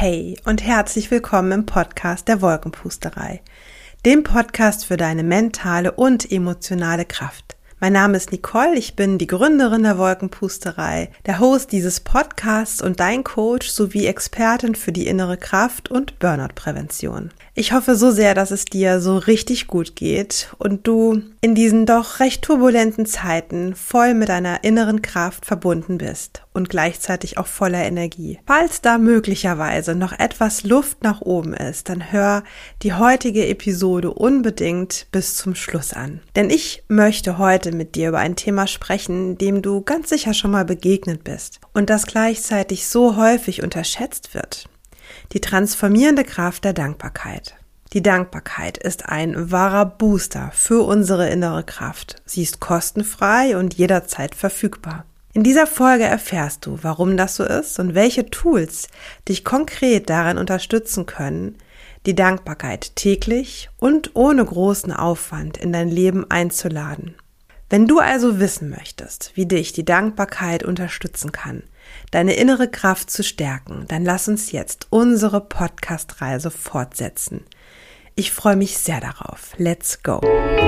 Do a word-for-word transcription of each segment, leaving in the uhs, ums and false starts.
Hey und herzlich willkommen im Podcast der Wolkenpusterei, dem Podcast für deine mentale und emotionale Kraft. Mein Name ist Nicole, ich bin die Gründerin der Wolkenpusterei, der Host dieses Podcasts und dein Coach sowie Expertin für die innere Kraft und Burnout-Prävention. Ich hoffe so sehr, dass es dir so richtig gut geht und du in diesen doch recht turbulenten Zeiten voll mit deiner inneren Kraft verbunden bist und gleichzeitig auch voller Energie. Falls da möglicherweise noch etwas Luft nach oben ist, dann hör die heutige Episode unbedingt bis zum Schluss an. Denn ich möchte heute mit dir über ein Thema sprechen, dem du ganz sicher schon mal begegnet bist und das gleichzeitig so häufig unterschätzt wird. Die transformierende Kraft der Dankbarkeit. Die Dankbarkeit ist ein wahrer Booster für unsere innere Kraft. Sie ist kostenfrei und jederzeit verfügbar. In dieser Folge erfährst du, warum das so ist und welche Tools dich konkret darin unterstützen können, die Dankbarkeit täglich und ohne großen Aufwand in dein Leben einzuladen. Wenn du also wissen möchtest, wie dich die Dankbarkeit unterstützen kann, deine innere Kraft zu stärken, dann lass uns jetzt unsere Podcast-Reise fortsetzen. Ich freue mich sehr darauf. Let's go!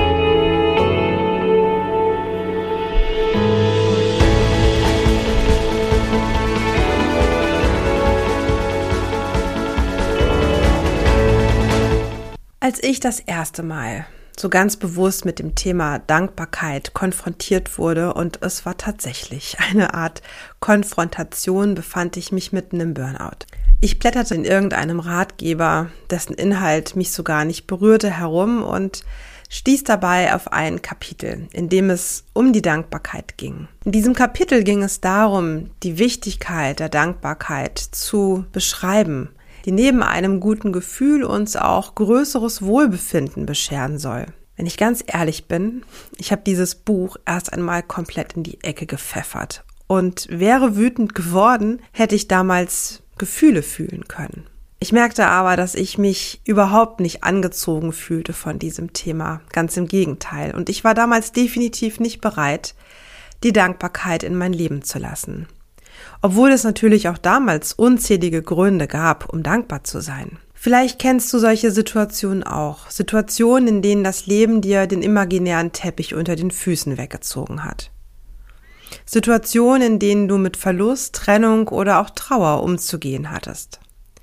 Als ich das erste Mal so ganz bewusst mit dem Thema Dankbarkeit konfrontiert wurde und es war tatsächlich eine Art Konfrontation, befand ich mich mitten im Burnout. Ich blätterte in irgendeinem Ratgeber, dessen Inhalt mich so gar nicht berührte, herum und stieß dabei auf ein Kapitel, in dem es um die Dankbarkeit ging. In diesem Kapitel ging es darum, die Wichtigkeit der Dankbarkeit zu beschreiben, die neben einem guten Gefühl uns auch größeres Wohlbefinden bescheren soll. Wenn ich ganz ehrlich bin, ich habe dieses Buch erst einmal komplett in die Ecke gepfeffert und wäre wütend geworden, hätte ich damals Gefühle fühlen können. Ich merkte aber, dass ich mich überhaupt nicht angezogen fühlte von diesem Thema, ganz im Gegenteil. Und ich war damals definitiv nicht bereit, die Dankbarkeit in mein Leben zu lassen. Obwohl es natürlich auch damals unzählige Gründe gab, um dankbar zu sein. Vielleicht kennst du solche Situationen auch. Situationen, in denen das Leben dir den imaginären Teppich unter den Füßen weggezogen hat. Situationen, in denen du mit Verlust, Trennung oder auch Trauer umzugehen hattest.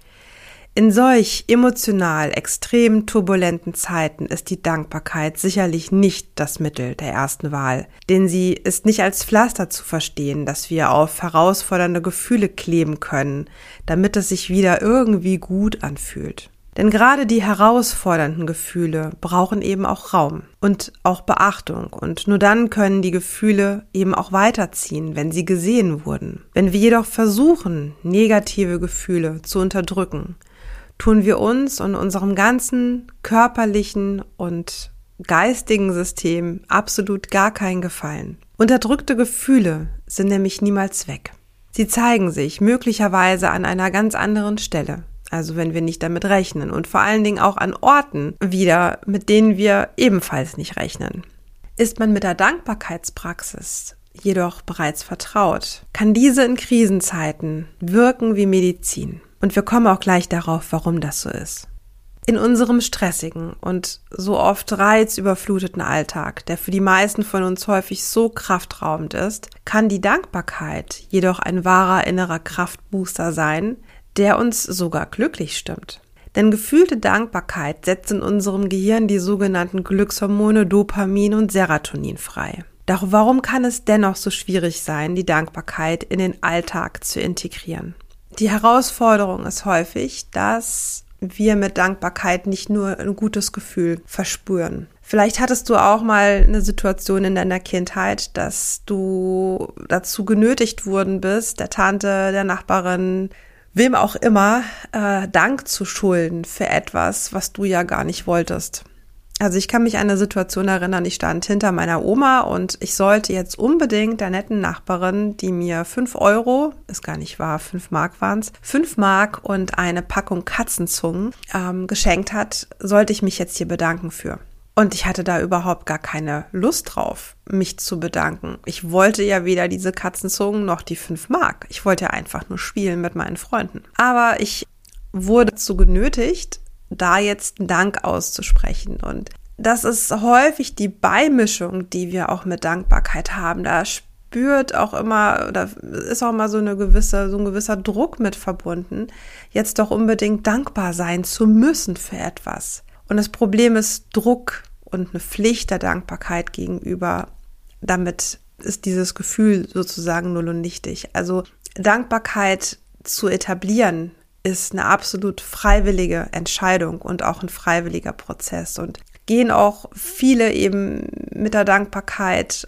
In solch emotional extrem turbulenten Zeiten ist die Dankbarkeit sicherlich nicht das Mittel der ersten Wahl, denn sie ist nicht als Pflaster zu verstehen, das wir auf herausfordernde Gefühle kleben können, damit es sich wieder irgendwie gut anfühlt. Denn gerade die herausfordernden Gefühle brauchen eben auch Raum und auch Beachtung und nur dann können die Gefühle eben auch weiterziehen, wenn sie gesehen wurden. Wenn wir jedoch versuchen, negative Gefühle zu unterdrücken, tun wir uns und unserem ganzen körperlichen und geistigen System absolut gar keinen Gefallen. Unterdrückte Gefühle sind nämlich niemals weg. Sie zeigen sich möglicherweise an einer ganz anderen Stelle, also wenn wir nicht damit rechnen und vor allen Dingen auch an Orten wieder, mit denen wir ebenfalls nicht rechnen. Ist man mit der Dankbarkeitspraxis jedoch bereits vertraut, kann diese in Krisenzeiten wirken wie Medizin. Und wir kommen auch gleich darauf, warum das so ist. In unserem stressigen und so oft reizüberfluteten Alltag, der für die meisten von uns häufig so kraftraubend ist, kann die Dankbarkeit jedoch ein wahrer innerer Kraftbooster sein, der uns sogar glücklich stimmt. Denn gefühlte Dankbarkeit setzt in unserem Gehirn die sogenannten Glückshormone Dopamin und Serotonin frei. Doch warum kann es dennoch so schwierig sein, die Dankbarkeit in den Alltag zu integrieren? Die Herausforderung ist häufig, dass wir mit Dankbarkeit nicht nur ein gutes Gefühl verspüren. Vielleicht hattest du auch mal eine Situation in deiner Kindheit, dass du dazu genötigt worden bist, der Tante, der Nachbarin, wem auch immer, äh, Dank zu schulden für etwas, was du ja gar nicht wolltest. Also ich kann mich an eine Situation erinnern, ich stand hinter meiner Oma und ich sollte jetzt unbedingt der netten Nachbarin, die mir fünf Euro, ist gar nicht wahr, fünf Mark waren es, fünf Mark und eine Packung Katzenzungen ähm, geschenkt hat, sollte ich mich jetzt hier bedanken für. Und ich hatte da überhaupt gar keine Lust drauf, mich zu bedanken. Ich wollte ja weder diese Katzenzungen noch die fünf Mark. Ich wollte ja einfach nur spielen mit meinen Freunden. Aber ich wurde dazu genötigt, da jetzt einen Dank auszusprechen. Und das ist häufig die Beimischung, die wir auch mit Dankbarkeit haben. Da spürt auch immer, oder ist auch immer so eine gewisse, so ein gewisser Druck mit verbunden, jetzt doch unbedingt dankbar sein zu müssen für etwas. Und das Problem ist Druck und eine Pflicht der Dankbarkeit gegenüber. Damit ist dieses Gefühl sozusagen null und nichtig. Also Dankbarkeit zu etablieren ist eine absolut freiwillige Entscheidung und auch ein freiwilliger Prozess. Und gehen auch viele eben mit der Dankbarkeit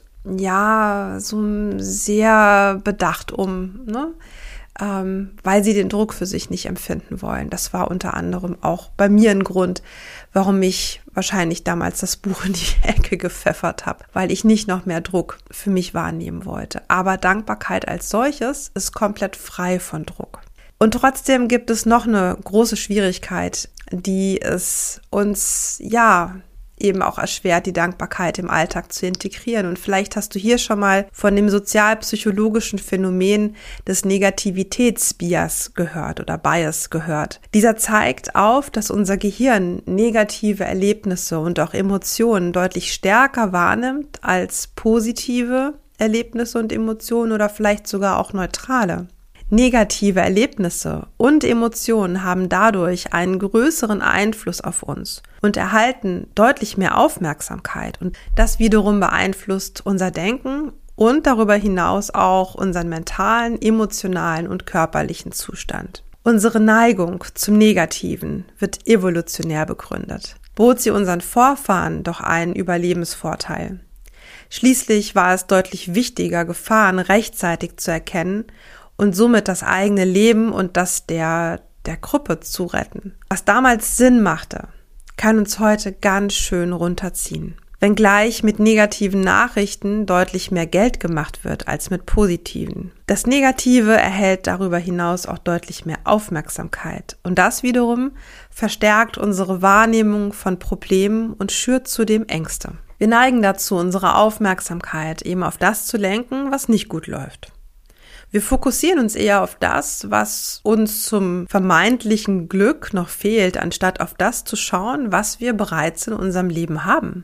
ja so sehr bedacht um, ne? Ähm, weil sie den Druck für sich nicht empfinden wollen. Das war unter anderem auch bei mir ein Grund, warum ich wahrscheinlich damals das Buch in die Ecke gepfeffert habe, weil ich nicht noch mehr Druck für mich wahrnehmen wollte. Aber Dankbarkeit als solches ist komplett frei von Druck. Und trotzdem gibt es noch eine große Schwierigkeit, die es uns, ja, eben auch erschwert, die Dankbarkeit im Alltag zu integrieren. Und vielleicht hast du hier schon mal von dem sozialpsychologischen Phänomen des Negativitätsbias gehört oder Bias gehört. Dieser zeigt auf, dass unser Gehirn negative Erlebnisse und auch Emotionen deutlich stärker wahrnimmt als positive Erlebnisse und Emotionen oder vielleicht sogar auch neutrale. Negative Erlebnisse und Emotionen haben dadurch einen größeren Einfluss auf uns und erhalten deutlich mehr Aufmerksamkeit. Und das wiederum beeinflusst unser Denken und darüber hinaus auch unseren mentalen, emotionalen und körperlichen Zustand. Unsere Neigung zum Negativen wird evolutionär begründet. Bot sie unseren Vorfahren doch einen Überlebensvorteil. Schließlich war es deutlich wichtiger, Gefahren rechtzeitig zu erkennen und somit das eigene Leben und das der, der Gruppe zu retten. Was damals Sinn machte, kann uns heute ganz schön runterziehen. Wenngleich mit negativen Nachrichten deutlich mehr Geld gemacht wird als mit positiven. Das Negative erhält darüber hinaus auch deutlich mehr Aufmerksamkeit. Und das wiederum verstärkt unsere Wahrnehmung von Problemen und schürt zudem Ängste. Wir neigen dazu, unsere Aufmerksamkeit eben auf das zu lenken, was nicht gut läuft. Wir fokussieren uns eher auf das, was uns zum vermeintlichen Glück noch fehlt, anstatt auf das zu schauen, was wir bereits in unserem Leben haben.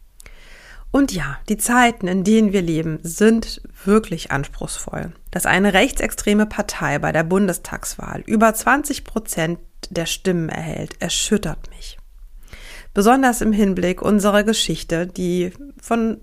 Und ja, die Zeiten, in denen wir leben, sind wirklich anspruchsvoll. Dass eine rechtsextreme Partei bei der Bundestagswahl über zwanzig Prozent der Stimmen erhält, erschüttert mich. Besonders im Hinblick unserer Geschichte, die von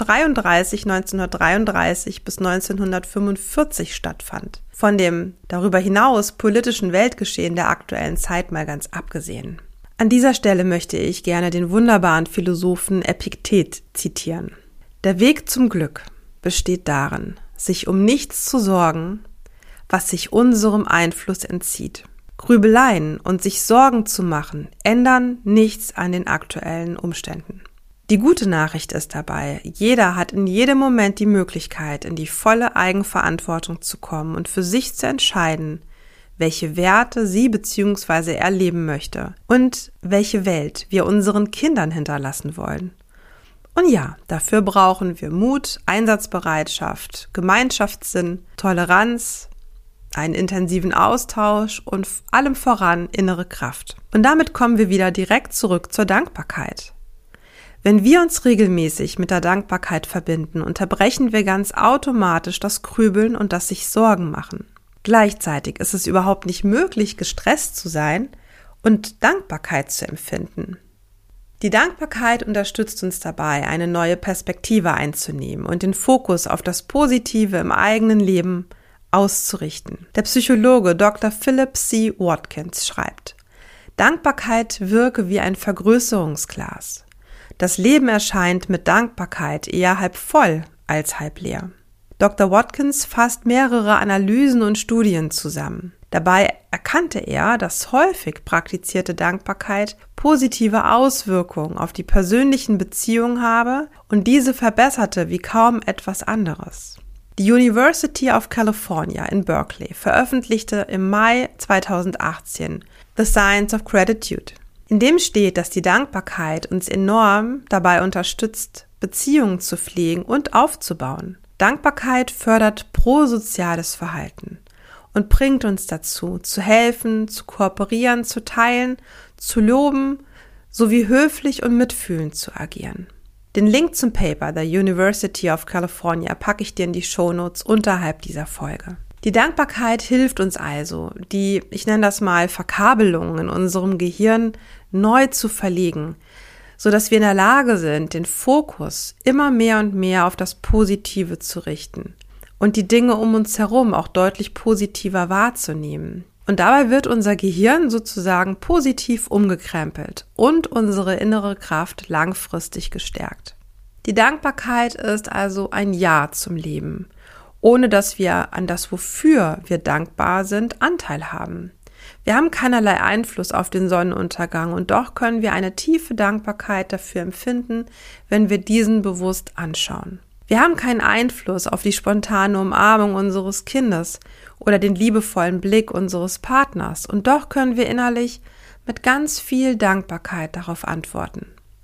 neunzehnhundertdreiunddreißig bis neunzehnhundertfünfundvierzig stattfand. Von dem darüber hinaus politischen Weltgeschehen der aktuellen Zeit mal ganz abgesehen. An dieser Stelle möchte ich gerne den wunderbaren Philosophen Epiktet zitieren. Der Weg zum Glück besteht darin, sich um nichts zu sorgen, was sich unserem Einfluss entzieht. Grübeleien und sich Sorgen zu machen, ändern nichts an den aktuellen Umständen. Die gute Nachricht ist dabei, jeder hat in jedem Moment die Möglichkeit, in die volle Eigenverantwortung zu kommen und für sich zu entscheiden, welche Werte sie bzw. er leben möchte und welche Welt wir unseren Kindern hinterlassen wollen. Und ja, dafür brauchen wir Mut, Einsatzbereitschaft, Gemeinschaftssinn, Toleranz, einen intensiven Austausch und allem voran innere Kraft. Und damit kommen wir wieder direkt zurück zur Dankbarkeit. Wenn wir uns regelmäßig mit der Dankbarkeit verbinden, unterbrechen wir ganz automatisch das Grübeln und das sich Sorgen machen. Gleichzeitig ist es überhaupt nicht möglich, gestresst zu sein und Dankbarkeit zu empfinden. Die Dankbarkeit unterstützt uns dabei, eine neue Perspektive einzunehmen und den Fokus auf das Positive im eigenen Leben auszurichten. Der Psychologe Doktor Philip C. Watkins schreibt: Dankbarkeit wirke wie ein Vergrößerungsglas. Das Leben erscheint mit Dankbarkeit eher halb voll als halb leer. Doktor Watkins fasst mehrere Analysen und Studien zusammen. Dabei erkannte er, dass häufig praktizierte Dankbarkeit positive Auswirkungen auf die persönlichen Beziehungen habe und diese verbesserte wie kaum etwas anderes. Die University of California in Berkeley veröffentlichte im Mai zweitausendachtzehn The Science of Gratitude. In dem steht, dass die Dankbarkeit uns enorm dabei unterstützt, Beziehungen zu pflegen und aufzubauen. Dankbarkeit fördert prosoziales Verhalten und bringt uns dazu, zu helfen, zu kooperieren, zu teilen, zu loben, sowie höflich und mitfühlend zu agieren. Den Link zum Paper der University of California packe ich dir in die Shownotes unterhalb dieser Folge. Die Dankbarkeit hilft uns also, die, ich nenne das mal, Verkabelungen in unserem Gehirn neu zu verlegen, sodass wir in der Lage sind, den Fokus immer mehr und mehr auf das Positive zu richten und die Dinge um uns herum auch deutlich positiver wahrzunehmen. Und dabei wird unser Gehirn sozusagen positiv umgekrempelt und unsere innere Kraft langfristig gestärkt. Die Dankbarkeit ist also ein Ja zum Leben, ohne dass wir an das, wofür wir dankbar sind, Anteil haben. Wir haben keinerlei Einfluss auf den Sonnenuntergang und doch können wir eine tiefe Dankbarkeit dafür empfinden, wenn wir diesen bewusst anschauen. Wir haben keinen Einfluss auf die spontane Umarmung unseres Kindes oder den liebevollen Blick unseres Partners und doch können wir innerlich mit ganz viel Dankbarkeit darauf antworten.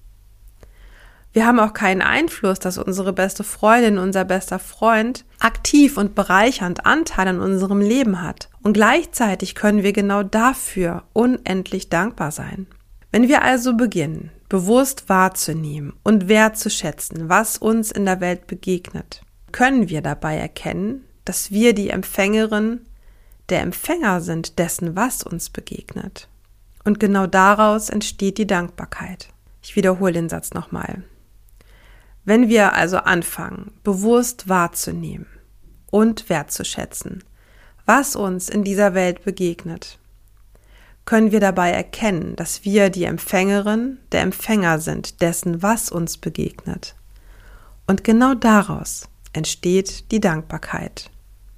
Wir haben auch keinen Einfluss, dass unsere beste Freundin, unser bester Freund aktiv und bereichernd Anteil an unserem Leben hat und gleichzeitig können wir genau dafür unendlich dankbar sein. Wenn wir also beginnen, bewusst wahrzunehmen und wertzuschätzen, was uns in der Welt begegnet, können wir dabei erkennen, dass wir die Empfängerin, der Empfänger sind dessen, was uns begegnet. Und genau daraus entsteht die Dankbarkeit. Ich wiederhole den Satz nochmal. Wenn wir also anfangen, bewusst wahrzunehmen und wertzuschätzen, was uns in dieser Welt begegnet, können wir dabei erkennen, dass wir die Empfängerin, der Empfänger sind dessen, was uns begegnet. Und genau daraus entsteht die Dankbarkeit.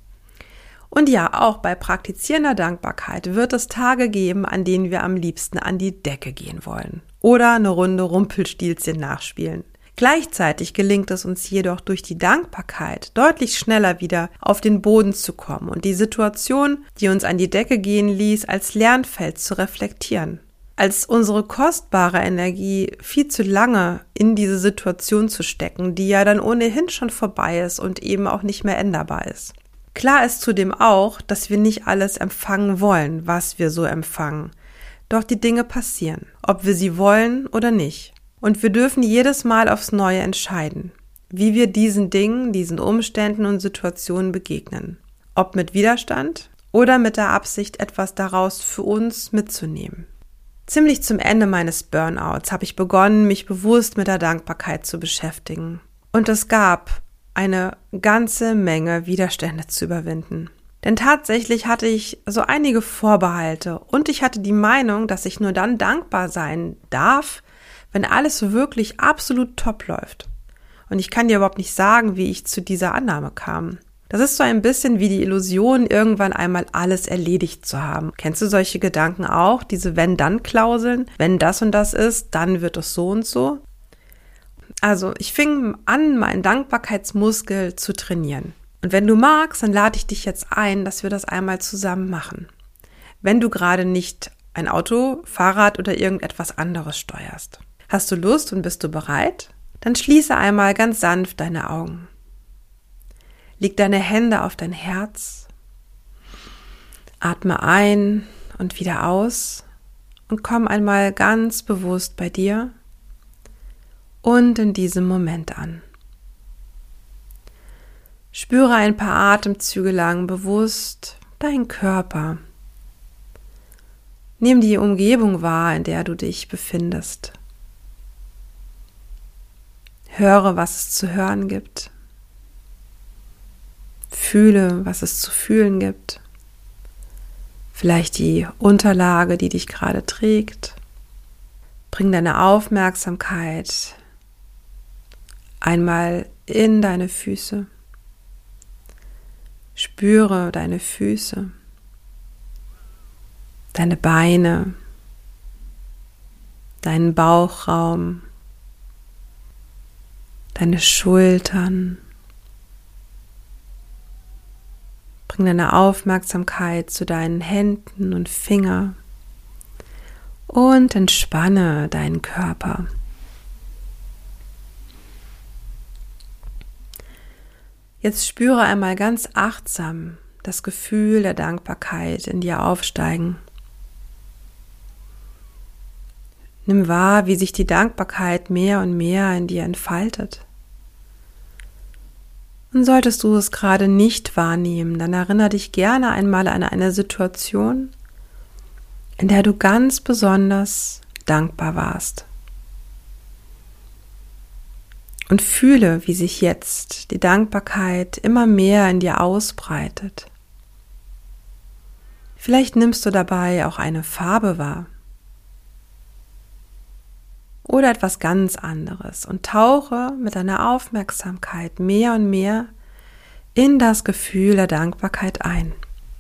Und ja, auch bei praktizierender Dankbarkeit wird es Tage geben, an denen wir am liebsten an die Decke gehen wollen oder eine Runde Rumpelstilzchen nachspielen. Gleichzeitig gelingt es uns jedoch durch die Dankbarkeit deutlich schneller wieder auf den Boden zu kommen und die Situation, die uns an die Decke gehen ließ, als Lernfeld zu reflektieren. Als unsere kostbare Energie viel zu lange in diese Situation zu stecken, die ja dann ohnehin schon vorbei ist und eben auch nicht mehr änderbar ist. Klar ist zudem auch, dass wir nicht alles empfangen wollen, was wir so empfangen. Doch die Dinge passieren, ob wir sie wollen oder nicht. Und wir dürfen jedes Mal aufs Neue entscheiden, wie wir diesen Dingen, diesen Umständen und Situationen begegnen. Ob mit Widerstand oder mit der Absicht, etwas daraus für uns mitzunehmen. Ziemlich zum Ende meines Burnouts habe ich begonnen, mich bewusst mit der Dankbarkeit zu beschäftigen. Und es gab eine ganze Menge Widerstände zu überwinden. Denn tatsächlich hatte ich so einige Vorbehalte und ich hatte die Meinung, dass ich nur dann dankbar sein darf, wenn alles wirklich absolut top läuft. Und ich kann dir überhaupt nicht sagen, wie ich zu dieser Annahme kam. Das ist so ein bisschen wie die Illusion, irgendwann einmal alles erledigt zu haben. Kennst du solche Gedanken auch? Diese Wenn-Dann-Klauseln? Wenn das und das ist, dann wird es so und so. Also ich fing an, meinen Dankbarkeitsmuskel zu trainieren. Und wenn du magst, dann lade ich dich jetzt ein, dass wir das einmal zusammen machen. Wenn du gerade nicht ein Auto, Fahrrad oder irgendetwas anderes steuerst. Hast du Lust und bist du bereit? Dann schließe einmal ganz sanft deine Augen. Leg deine Hände auf dein Herz. Atme ein und wieder aus und komm einmal ganz bewusst bei dir und in diesem Moment an. Spüre ein paar Atemzüge lang bewusst deinen Körper. Nimm die Umgebung wahr, in der du dich befindest. Höre, was es zu hören gibt. Fühle, was es zu fühlen gibt. Vielleicht die Unterlage, die dich gerade trägt. Bring deine Aufmerksamkeit einmal in deine Füße. Spüre deine Füße, deine Beine, deinen Bauchraum, deine Schultern. Bring deine Aufmerksamkeit zu deinen Händen und Fingern und entspanne deinen Körper. Jetzt spüre einmal ganz achtsam das Gefühl der Dankbarkeit in dir aufsteigen. Nimm wahr, wie sich die Dankbarkeit mehr und mehr in dir entfaltet. Und solltest du es gerade nicht wahrnehmen, dann erinnere dich gerne einmal an eine Situation, in der du ganz besonders dankbar warst. Und fühle, wie sich jetzt die Dankbarkeit immer mehr in dir ausbreitet. Vielleicht nimmst du dabei auch eine Farbe wahr. Oder etwas ganz anderes und tauche mit deiner Aufmerksamkeit mehr und mehr in das Gefühl der Dankbarkeit ein.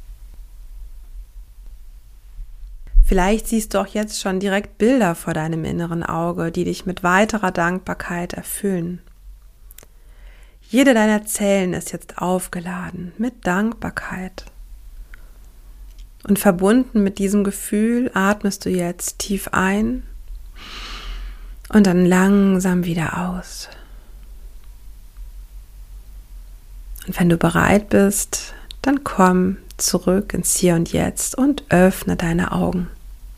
Vielleicht siehst du auch jetzt schon direkt Bilder vor deinem inneren Auge, die dich mit weiterer Dankbarkeit erfüllen. Jede deiner Zellen ist jetzt aufgeladen mit Dankbarkeit. Und verbunden mit diesem Gefühl atmest du jetzt tief ein und dann langsam wieder aus. Und wenn du bereit bist, dann komm zurück ins Hier und Jetzt und öffne deine Augen.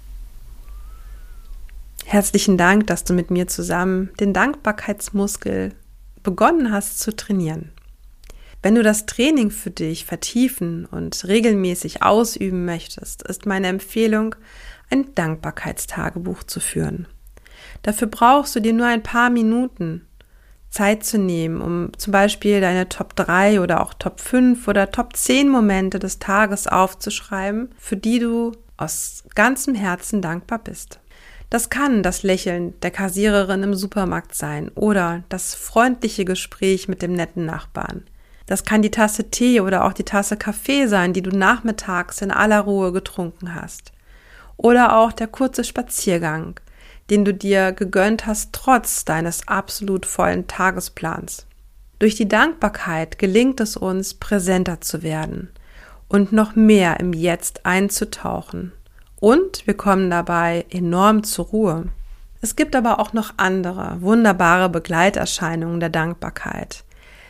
Herzlichen Dank, dass du mit mir zusammen den Dankbarkeitsmuskel begonnen hast zu trainieren. Wenn du das Training für dich vertiefen und regelmäßig ausüben möchtest, ist meine Empfehlung, ein Dankbarkeitstagebuch zu führen. Dafür brauchst du dir nur ein paar Minuten Zeit zu nehmen, um zum Beispiel deine Top drei oder auch Top fünf oder Top zehn Momente des Tages aufzuschreiben, für die du aus ganzem Herzen dankbar bist. Das kann das Lächeln der Kassiererin im Supermarkt sein oder das freundliche Gespräch mit dem netten Nachbarn. Das kann die Tasse Tee oder auch die Tasse Kaffee sein, die du nachmittags in aller Ruhe getrunken hast. Oder auch der kurze Spaziergang, den du dir gegönnt hast, trotz deines absolut vollen Tagesplans. Durch die Dankbarkeit gelingt es uns, präsenter zu werden und noch mehr im Jetzt einzutauchen. Und wir kommen dabei enorm zur Ruhe. Es gibt aber auch noch andere wunderbare Begleiterscheinungen der Dankbarkeit,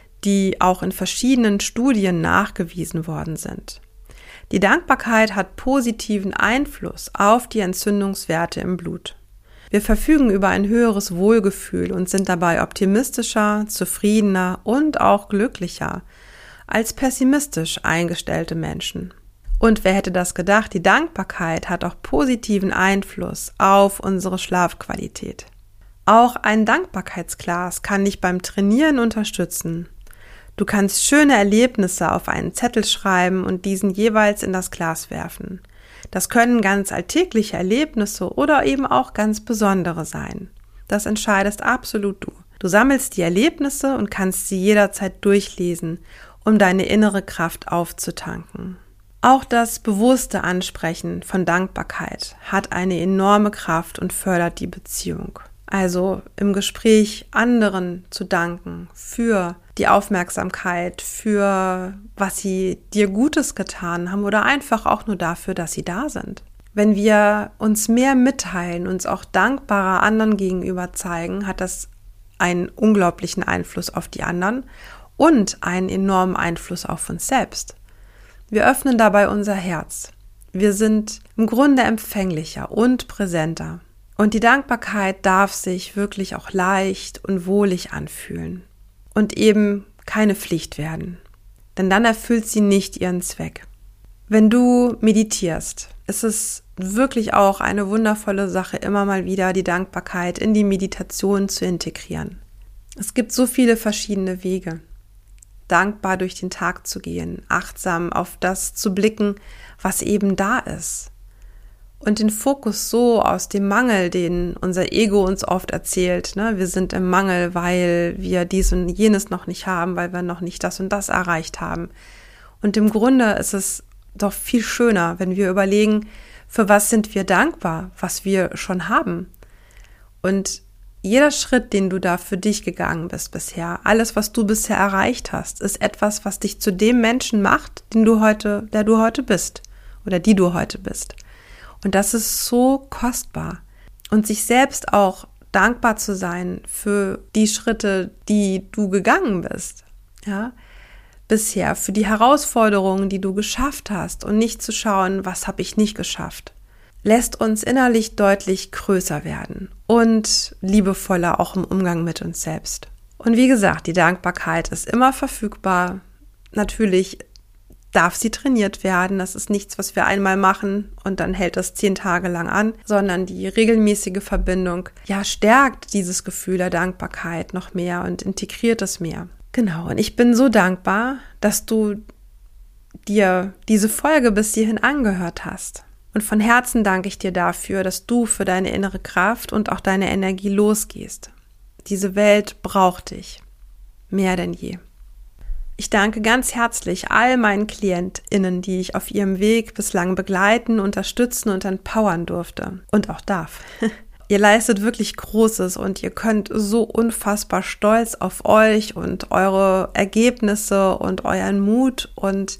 die auch in verschiedenen Studien nachgewiesen worden sind. Die Dankbarkeit hat positiven Einfluss auf die Entzündungswerte im Blut. Wir verfügen über ein höheres Wohlgefühl und sind dabei optimistischer, zufriedener und auch glücklicher als pessimistisch eingestellte Menschen. Und wer hätte das gedacht, die Dankbarkeit hat auch positiven Einfluss auf unsere Schlafqualität. Auch ein Dankbarkeitsglas kann dich beim Trainieren unterstützen. Du kannst schöne Erlebnisse auf einen Zettel schreiben und diesen jeweils in das Glas werfen. Das können ganz alltägliche Erlebnisse oder eben auch ganz besondere sein. Das entscheidest absolut du. Du sammelst die Erlebnisse und kannst sie jederzeit durchlesen, um deine innere Kraft aufzutanken. Auch das bewusste Ansprechen von Dankbarkeit hat eine enorme Kraft und fördert die Beziehung. Also im Gespräch anderen zu danken für die Aufmerksamkeit, für was sie dir Gutes getan haben oder einfach auch nur dafür, dass sie da sind. Wenn wir uns mehr mitteilen, uns auch dankbarer anderen gegenüber zeigen, hat das einen unglaublichen Einfluss auf die anderen und einen enormen Einfluss auf uns selbst. Wir öffnen dabei unser Herz. Wir sind im Grunde empfänglicher und präsenter. Und die Dankbarkeit darf sich wirklich auch leicht und wohlig anfühlen und eben keine Pflicht werden, denn dann erfüllt sie nicht ihren Zweck. Wenn du meditierst, ist es wirklich auch eine wundervolle Sache, immer mal wieder die Dankbarkeit in die Meditation zu integrieren. Es gibt so viele verschiedene Wege, dankbar durch den Tag zu gehen, achtsam auf das zu blicken, was eben da ist. Und den Fokus so aus dem Mangel, den unser Ego uns oft erzählt, ne? Wir sind im Mangel, weil wir dies und jenes noch nicht haben, weil wir noch nicht das und das erreicht haben. Und im Grunde ist es doch viel schöner, wenn wir überlegen, für was sind wir dankbar, was wir schon haben. Und jeder Schritt, den du da für dich gegangen bist bisher, alles, was du bisher erreicht hast, ist etwas, was dich zu dem Menschen macht, den du heute, der du heute bist oder die du heute bist. Und das ist so kostbar. Und sich selbst auch dankbar zu sein für die Schritte, die du gegangen bist. Ja, bisher, für die Herausforderungen, die du geschafft hast und nicht zu schauen, was habe ich nicht geschafft, lässt uns innerlich deutlich größer werden und liebevoller auch im Umgang mit uns selbst. Und wie gesagt, die Dankbarkeit ist immer verfügbar. Natürlich darf sie trainiert werden. Das ist nichts, was wir einmal machen und dann hält das zehn Tage lang an, sondern die regelmäßige Verbindung, ja, stärkt dieses Gefühl der Dankbarkeit noch mehr und integriert es mehr. Genau, und ich bin so dankbar, dass du dir diese Folge bis hierhin angehört hast. Und von Herzen danke ich dir dafür, dass du für deine innere Kraft und auch deine Energie losgehst. Diese Welt braucht dich. Mehr denn je. Ich danke ganz herzlich all meinen KlientInnen, die ich auf ihrem Weg bislang begleiten, unterstützen und empowern durfte. Und auch darf. Ihr leistet wirklich Großes und ihr könnt so unfassbar stolz auf euch und eure Ergebnisse und euren Mut und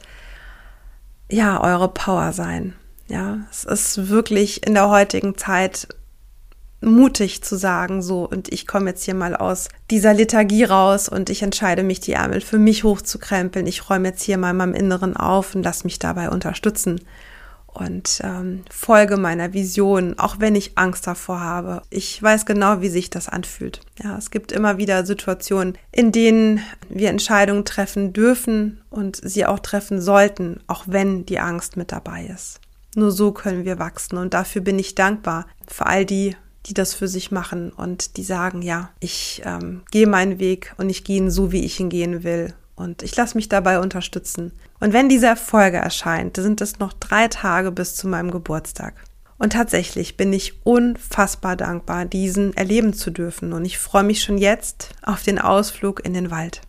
ja, eure Power sein. Ja, es ist wirklich in der heutigen Zeit mutig zu sagen, so, und ich komme jetzt hier mal aus dieser Lethargie raus und ich entscheide mich, die Ärmel für mich hochzukrempeln. Ich räume jetzt hier mal in meinem Inneren auf und lasse mich dabei unterstützen und ähm, folge meiner Vision, auch wenn ich Angst davor habe. Ich weiß genau, wie sich das anfühlt. Ja, es gibt immer wieder Situationen, in denen wir Entscheidungen treffen dürfen und sie auch treffen sollten, auch wenn die Angst mit dabei ist. Nur so können wir wachsen und dafür bin ich dankbar für all die, die das für sich machen und die sagen, ja, ich ähm, gehe meinen Weg und ich gehe ihn so, wie ich ihn gehen will und ich lasse mich dabei unterstützen. Und wenn diese Folge erscheint, sind es noch drei Tage bis zu meinem Geburtstag. Und tatsächlich bin ich unfassbar dankbar, diesen erleben zu dürfen und ich freue mich schon jetzt auf den Ausflug in den Wald.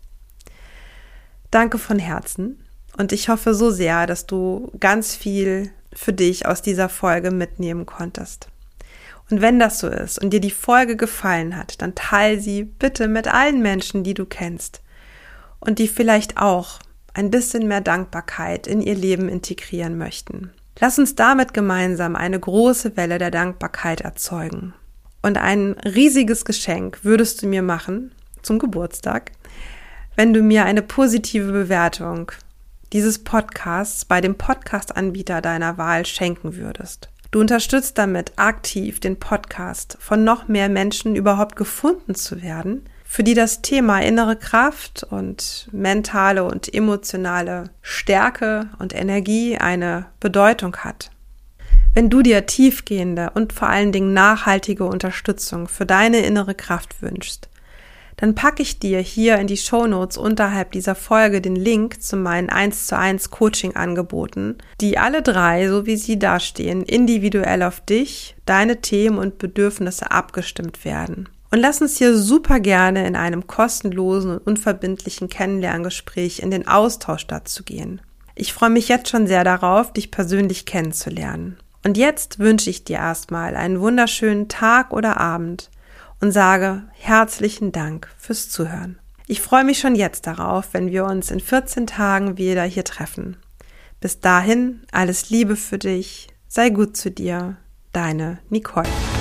Danke von Herzen und ich hoffe so sehr, dass du ganz viel für dich aus dieser Folge mitnehmen konntest. Und wenn das so ist und dir die Folge gefallen hat, dann teile sie bitte mit allen Menschen, die du kennst und die vielleicht auch ein bisschen mehr Dankbarkeit in ihr Leben integrieren möchten. Lass uns damit gemeinsam eine große Welle der Dankbarkeit erzeugen. Und ein riesiges Geschenk würdest du mir machen zum Geburtstag, wenn du mir eine positive Bewertung dieses Podcasts bei dem Podcast-Anbieter deiner Wahl schenken würdest. Du unterstützt damit aktiv den Podcast, von noch mehr Menschen überhaupt gefunden zu werden, für die das Thema innere Kraft und mentale und emotionale Stärke und Energie eine Bedeutung hat. Wenn du dir tiefgehende und vor allen Dingen nachhaltige Unterstützung für deine innere Kraft wünschst, dann packe ich dir hier in die Shownotes unterhalb dieser Folge den Link zu meinen eins zu eins Coaching-Angeboten, die alle drei, so wie sie dastehen, individuell auf dich, deine Themen und Bedürfnisse abgestimmt werden. Und lass uns hier super gerne in einem kostenlosen und unverbindlichen Kennenlerngespräch in den Austausch dazu gehen. Ich freue mich jetzt schon sehr darauf, dich persönlich kennenzulernen. Und jetzt wünsche ich dir erstmal einen wunderschönen Tag oder Abend und sage herzlichen Dank fürs Zuhören. Ich freue mich schon jetzt darauf, wenn wir uns in vierzehn Tagen wieder hier treffen. Bis dahin, alles Liebe für dich, sei gut zu dir, deine Nicole.